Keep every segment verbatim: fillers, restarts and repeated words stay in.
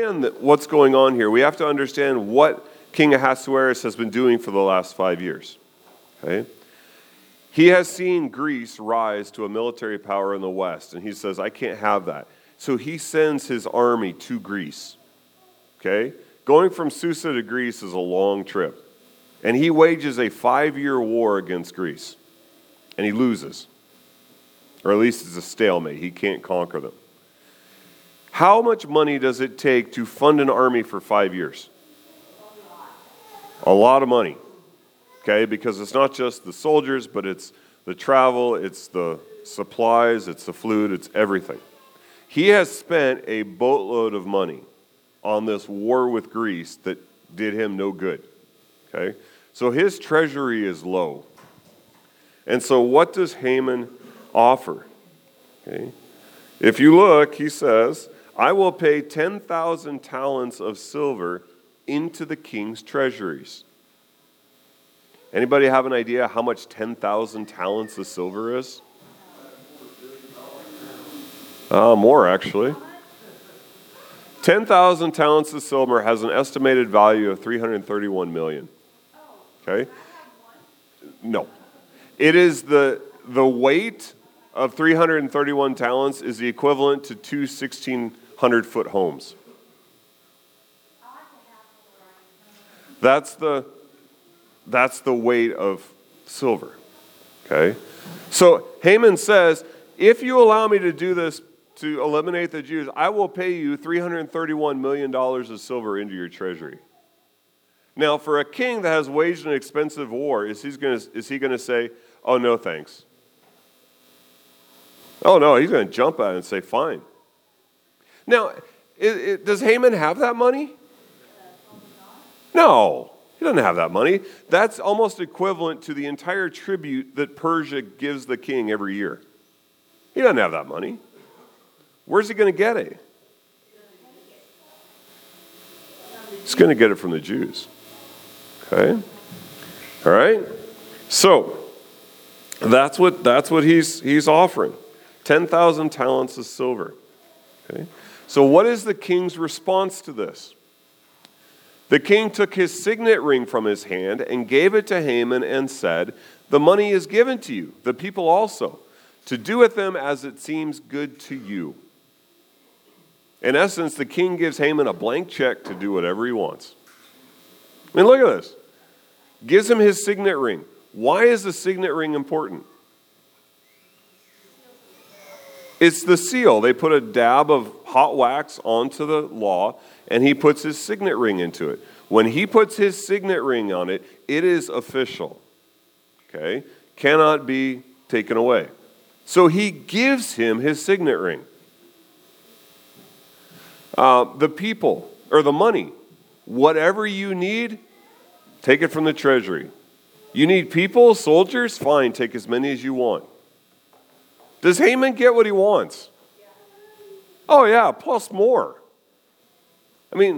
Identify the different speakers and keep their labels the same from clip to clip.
Speaker 1: understand what's going on here. We have to understand what King Ahasuerus has been doing for the last five years. Okay? He has seen Greece rise to a military power in the West, and he says, I can't have that. So he sends his army to Greece. Okay? Going from Susa to Greece is a long trip. And he wages a five-year war against Greece. And he loses. Or at least it's a stalemate. He can't conquer them. How much money does it take to fund an army for five years? A lot of money. Okay, because it's not just the soldiers, but it's the travel, it's the supplies, it's the food, it's everything. He has spent a boatload of money on this war with Greece that did him no good. Okay, so his treasury is low. And so what does Haman offer? Okay, if you look, he says, I will pay ten thousand talents of silver into the king's treasuries. Anybody have an idea how much ten thousand talents of silver is? Uh, more, actually. ten thousand talents of silver has an estimated value of three hundred thirty-one million dollars. Okay? No. It is the, the weight of three hundred thirty-one talents is the equivalent to two sixteen hundred foot homes. That's the that's the weight of silver. Okay? So Haman says, if you allow me to do this to eliminate the Jews, I will pay you three hundred thirty-one million dollars of silver into your treasury. Now, for a king that has waged an expensive war, is he going to is he going to say, oh, no, thanks? Oh, no, he's going to jump at it and say, fine. Now, it, it, does Haman have that money? No, he doesn't have that money. That's almost equivalent to the entire tribute that Persia gives the king every year. He doesn't have that money. Where's he going to get it? He's going to get it from the Jews. Okay? All right? So, that's what that's what he's he's offering. ten thousand talents of silver. Okay? So what is the king's response to this? The king took his signet ring from his hand and gave it to Haman and said, the money is given to you, the people also, to do with them as it seems good to you. In essence, the king gives Haman a blank check to do whatever he wants. I mean, look at this. Gives him his signet ring. Why is the signet ring important? It's the seal. They put a dab of hot wax onto the law, and he puts his signet ring into it. When he puts his signet ring on it, it is official. Okay? Cannot be taken away. So he gives him his signet ring. Uh, the people, or the money, whatever you need, take it from the treasury. You need people, soldiers? Fine, take as many as you want. Does Haman get what he wants? Oh yeah, plus more. I mean,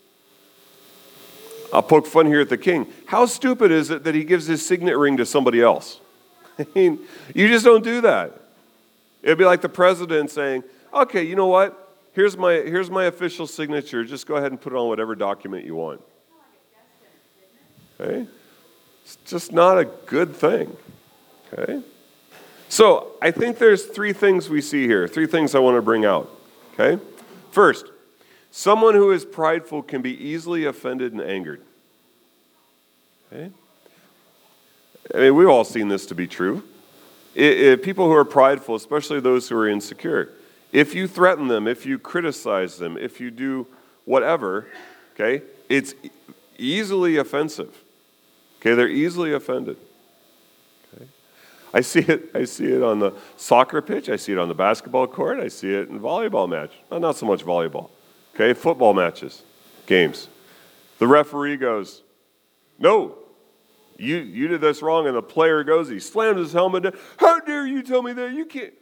Speaker 1: I'll poke fun here at the king. How stupid is it that he gives his signet ring to somebody else? I mean, you just don't do that. It'd be like the president saying, okay, you know what? Here's my, here's my official signature. Just go ahead and put it on whatever document you want. Okay? It's just not a good thing. Okay? So, I think there's three things we see here. Three things I want to bring out. Okay? First, someone who is prideful can be easily offended and angered. Okay? I mean, we've all seen this to be true. It, it, people who are prideful, especially those who are insecure, if you threaten them, if you criticize them, if you do whatever, okay, it's easily offensive. Okay, they're easily offended. Okay, I see it. I see it on the soccer pitch. I see it on the basketball court. I see it in volleyball match. Well, not so much volleyball. Okay, football matches, games. The referee goes, "No, you you did this wrong," and the player goes, he slams his helmet down. How dare you tell me that? You can't.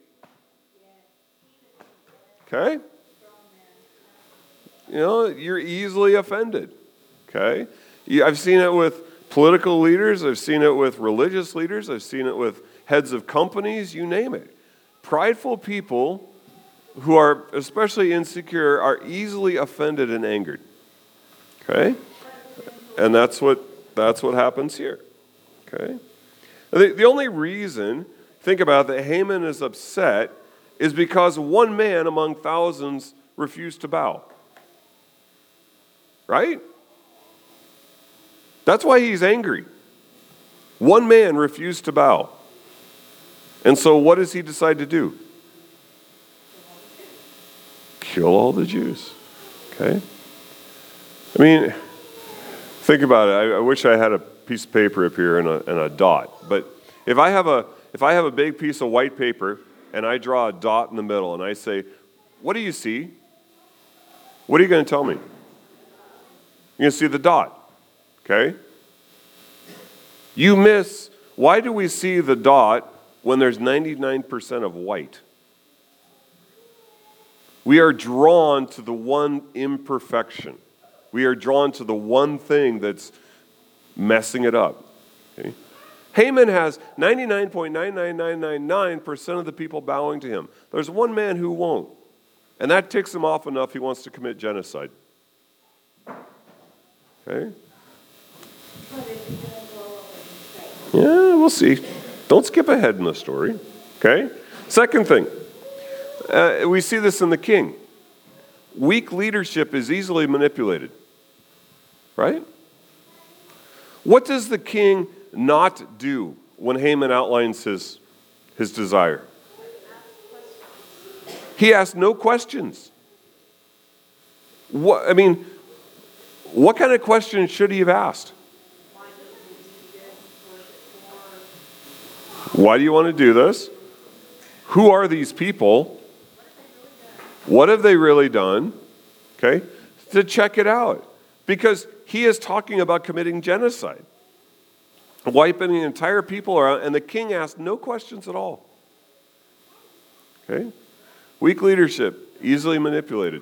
Speaker 1: Okay? You know, you're easily offended. Okay? I've seen it with political leaders. I've seen it with religious leaders. I've seen it with heads of companies. You name it. Prideful people, who are especially insecure are easily offended and angered. Okay? And that's what that's what happens here. Okay? The, the only reason, think about it, that Haman is upset is because one man among thousands refused to bow. Right? That's why he's angry. One man refused to bow. And so what does he decide to do? Kill all the Jews. Okay? I mean, think about it. I, I wish I had a piece of paper up here and a, and a dot. But if I have a if I have a big piece of white paper and I draw a dot in the middle and I say, what do you see? What are you going to tell me? You're going to see the dot. Okay? You miss, why do we see the dot when there's ninety-nine percent of white? We are drawn to the one imperfection. We are drawn to the one thing that's messing it up. Okay? Haman has ninety-nine point nine nine nine nine nine percent of the people bowing to him. There's one man who won't. And that ticks him off enough he wants to commit genocide. Okay? Yeah, we'll see. Don't skip ahead in the story. Okay? Second thing. Uh, we see this in the king. Weak leadership is easily manipulated. Right? What does the king not do when Haman outlines his, his desire? He asks no questions. What, I mean, what kind of questions should he have asked? Why do you want to do this? Who are these people? What have they really done? Okay? To check it out. Because he is talking about committing genocide. Wiping the entire people around, and the king asked no questions at all. Okay? Weak leadership, easily manipulated.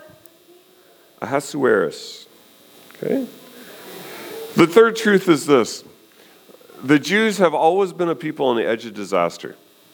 Speaker 1: Ahasuerus. Okay? The third truth is this. The Jews have always been a people on the edge of disaster.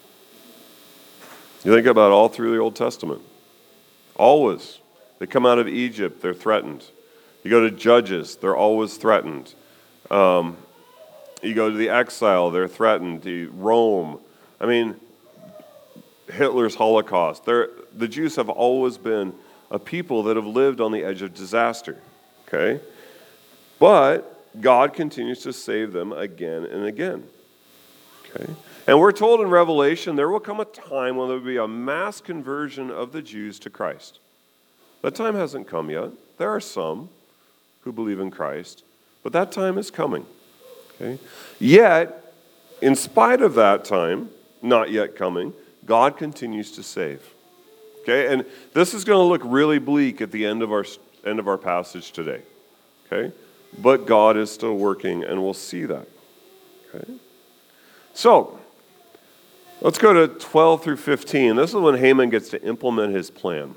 Speaker 1: You think about it all through the Old Testament. Always. They come out of Egypt, they're threatened. You go to Judges, they're always threatened. Um, you go to the exile, they're threatened. The Rome, I mean, Hitler's Holocaust. They're, the Jews have always been a people that have lived on the edge of disaster. Okay? But God continues to save them again and again. Okay? And we're told in Revelation there will come a time when there will be a mass conversion of the Jews to Christ. That time hasn't come yet. There are some who believe in Christ, but that time is coming. Okay? Yet, in spite of that time not yet coming, God continues to save. Okay? And this is going to look really bleak at the end of our end of our passage today. Okay? But God is still working, and we'll see that. Okay? So, let's go to twelve through fifteen. This is when Haman gets to implement his plan.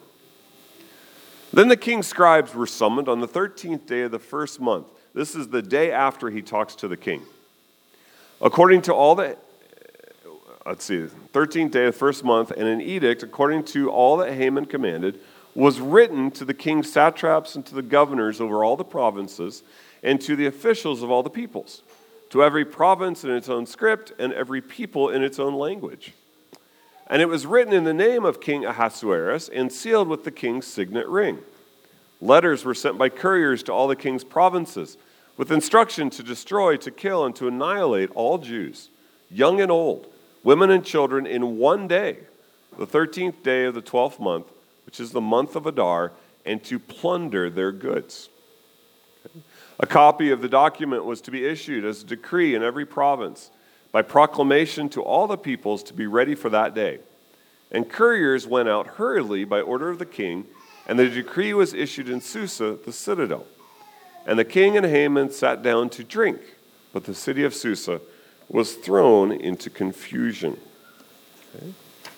Speaker 1: Then the king's scribes were summoned on the thirteenth day of the first month. This is the day after he talks to the king. According to all the, let's see, thirteenth day of the first month, and an edict, according to all that Haman commanded, was written to the king's satraps and to the governors over all the provinces, and to the officials of all the peoples, to every province in its own script, and every people in its own language. And it was written in the name of King Ahasuerus and sealed with the king's signet ring. Letters were sent by couriers to all the king's provinces with instruction to destroy, to kill, and to annihilate all Jews, young and old, women and children, in one day, the thirteenth day of the twelfth month, which is the month of Adar, and to plunder their goods. Okay. A copy of the document was to be issued as a decree in every province, by proclamation to all the peoples to be ready for that day. And couriers went out hurriedly by order of the king, and the decree was issued in Susa, the citadel. And the king and Haman sat down to drink, but the city of Susa was thrown into confusion. Okay.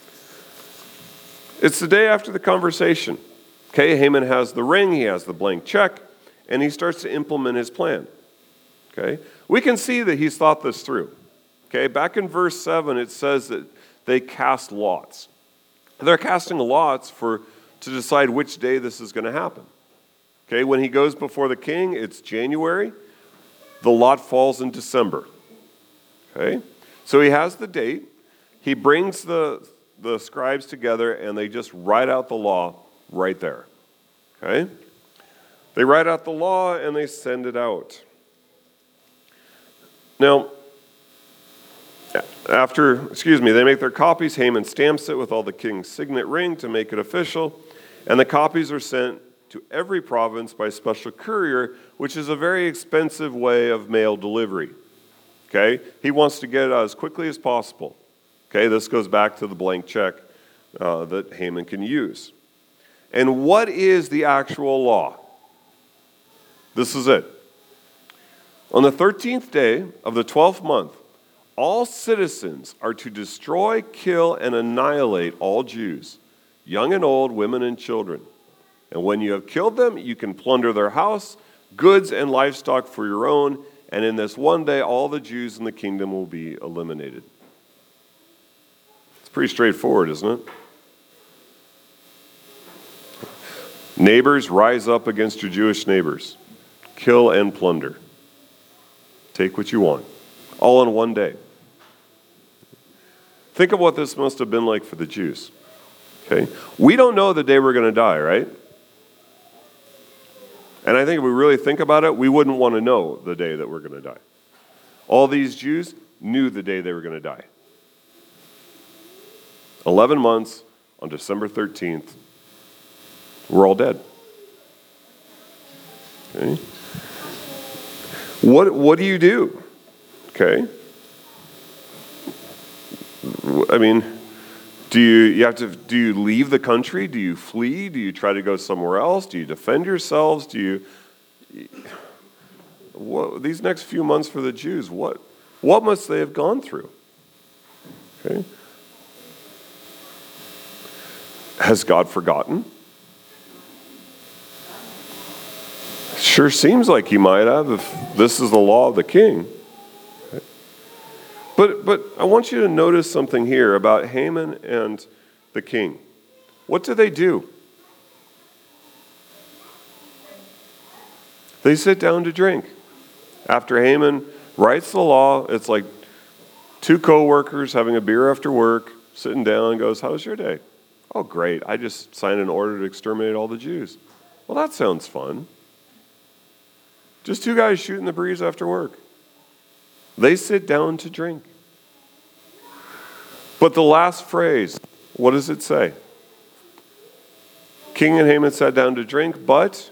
Speaker 1: It's the day after the conversation. Okay, Haman has the ring, he has the blank check, and he starts to implement his plan. Okay, we can see that he's thought this through. Okay, back in verse seven, it says that they cast lots. They're casting lots for to decide which day this is going to happen. Okay, when he goes before the king, it's January. The lot falls in December. Okay, so he has the date. He brings the, the scribes together, and they just write out the law right there. Okay, they write out the law, and they send it out. Now, after, excuse me, they make their copies. Haman stamps it with all the king's signet ring to make it official, and the copies are sent to every province by special courier, which is a very expensive way of mail delivery. Okay? He wants to get it out as quickly as possible. Okay? This goes back to the blank check uh, that Haman can use. And what is the actual law? This is it. On the thirteenth day of the twelfth month, all citizens are to destroy, kill, and annihilate all Jews, young and old, women and children. And when you have killed them, you can plunder their house, goods and livestock for your own, and in this one day all the Jews in the kingdom will be eliminated. It's pretty straightforward, isn't it? Neighbors, rise up against your Jewish neighbors. Kill and plunder. Take what you want. All in one day. Think of what this must have been like for the Jews. Okay? We don't know the day we're going to die, right? And I think if we really think about it, we wouldn't want to know the day that we're going to die. All these Jews knew the day they were going to die. Eleven months on December thirteenth, we're all dead. Okay? What, what do you do? Okay? I mean, do you, you have to, do you leave the country? Do you flee? Do you try to go somewhere else? Do you defend yourselves? Do you, what, these next few months for the Jews, what, what must they have gone through? Okay. Has God forgotten? Sure seems like he might have if this is the law of the king. But but I want you to notice something here about Haman and the king. What do they do? They sit down to drink. After Haman writes the law, it's like two co-workers having a beer after work, sitting down and goes, "How's your day?" "Oh, great. I just signed an order to exterminate all the Jews." "Well, that sounds fun." Just two guys shooting the breeze after work. They sit down to drink. But the last phrase, what does it say? King and Haman sat down to drink, but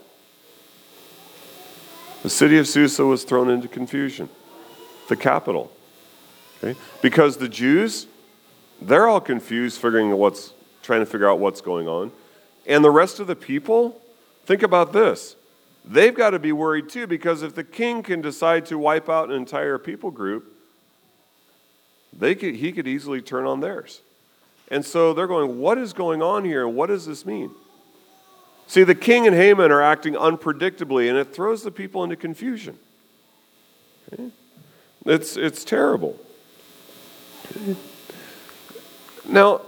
Speaker 1: the city of Susa was thrown into confusion, the capital. Okay? Because the Jews, they're all confused, figuring what's, trying to figure out what's going on. And the rest of the people, think about this. They've got to be worried too, because if the king can decide to wipe out an entire people group, they could, he could easily turn on theirs. And so they're going, what is going on here, and what does this mean? See, the king and Haman are acting unpredictably, and it throws the people into confusion. Okay? It's, it's terrible. Okay? Now,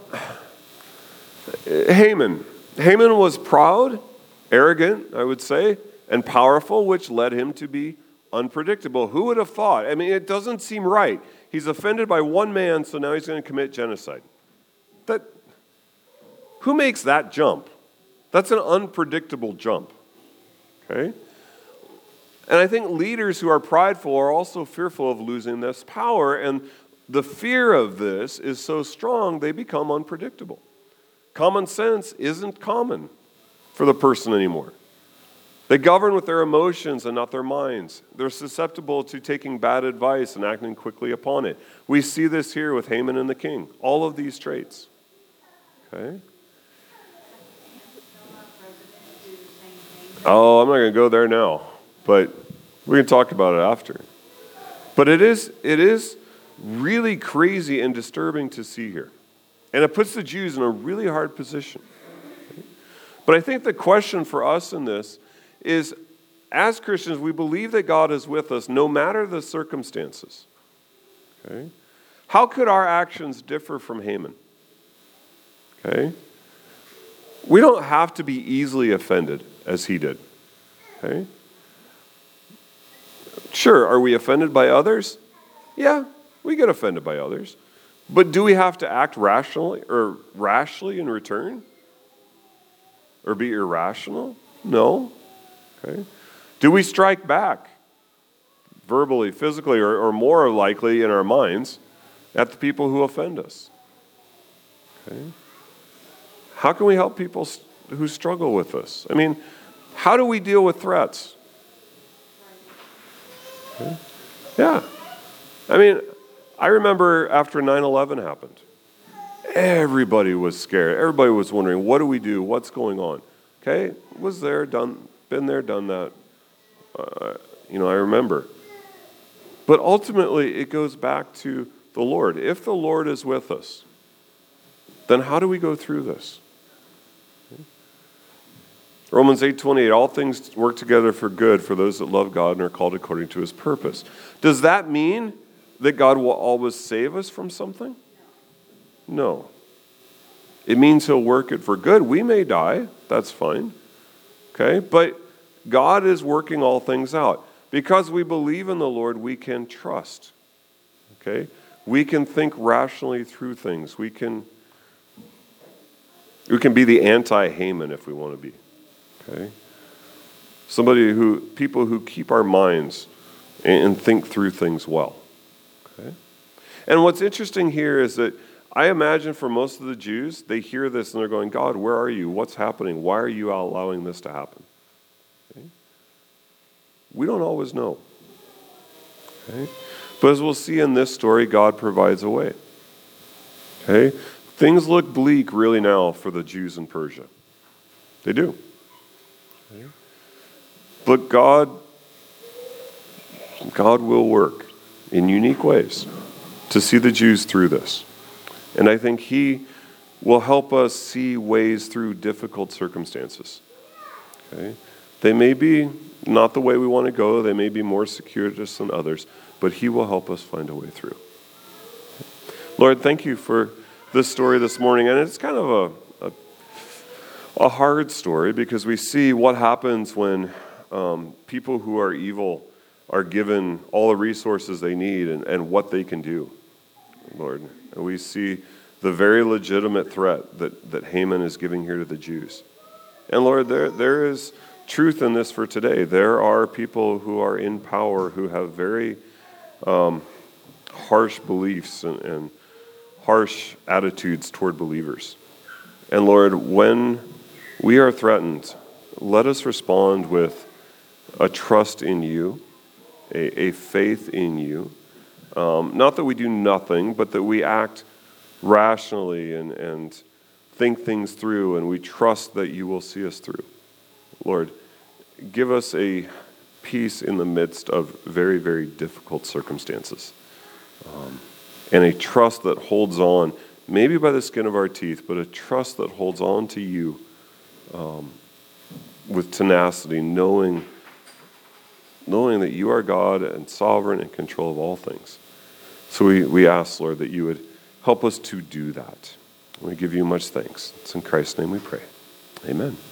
Speaker 1: Haman. Haman was proud, arrogant, I would say, and powerful, which led him to be unpredictable. Who would have thought? I mean, it doesn't seem right. He's offended by one man, so now he's going to commit genocide. That, who makes that jump? That's an unpredictable jump. Okay? And I think leaders who are prideful are also fearful of losing this power, and the fear of this is so strong they become unpredictable. Common sense isn't common for the person anymore. They govern with their emotions and not their minds. They're susceptible to taking bad advice and acting quickly upon it. We see this here with Haman and the king. All of these traits. Okay? Oh, I'm not going to go there now, but we can talk about it after. But it is it is really crazy and disturbing to see here. And it puts the Jews in a really hard position. But I think the question for us in this is, as Christians, we believe that God is with us no matter the circumstances. Okay? How could our actions differ from Haman? Okay? We don't have to be easily offended as he did. Okay? Sure, are we offended by others? Yeah, we get offended by others. But do we have to act rationally or rashly in return? Or be irrational? No. Okay. Do we strike back verbally, physically, or, or more likely in our minds at the people who offend us? Okay. How can we help people who struggle with this? I mean, how do we deal with threats? Okay. Yeah. I mean, I remember after nine eleven happened, everybody was scared. Everybody was wondering, what do we do? What's going on? Okay, was there, done, been there, done that. Uh, you know, I remember. But ultimately, it goes back to the Lord. If the Lord is with us, then how do we go through this? Okay. Romans eight twenty-eight, all things work together for good for those that love God and are called according to his purpose. Does that mean that God will always save us from something? No. It means he'll work it for good. We may die. That's fine. Okay? But God is working all things out. Because we believe in the Lord, we can trust. Okay? We can think rationally through things. We can, we can be the anti-Haman if we want to be. Okay? Somebody who, people who keep our minds and, and think through things well. Okay? And what's interesting here is that I imagine for most of the Jews, they hear this and they're going, God, where are you? What's happening? Why are you allowing this to happen? Okay? We don't always know. Okay? But as we'll see in this story, God provides a way. Okay? Things look bleak really now for the Jews in Persia. They do. Okay? But God, God will work in unique ways to see the Jews through this. And I think he will help us see ways through difficult circumstances. Okay? They may be not the way we want to go. They may be more circuitous than others. But he will help us find a way through. Lord, thank you for this story this morning. And it's kind of a, a, a hard story because we see what happens when um, people who are evil are given all the resources they need and, and what they can do, Lord. And we see the very legitimate threat that, that Haman is giving here to the Jews. And Lord, there there is truth in this for today. There are people who are in power who have very um, harsh beliefs and, and harsh attitudes toward believers. And Lord, when we are threatened, let us respond with a trust in you, a, a faith in you. Um, not that we do nothing, but that we act rationally and, and think things through, and we trust that you will see us through. Lord, give us a peace in the midst of very, very difficult circumstances. Um, and a trust that holds on, maybe by the skin of our teeth, but a trust that holds on to you um, with tenacity, knowing, knowing that you are God and sovereign and control of all things. So we, we ask, Lord, that you would help us to do that. We give you much thanks. It's in Christ's name we pray. Amen.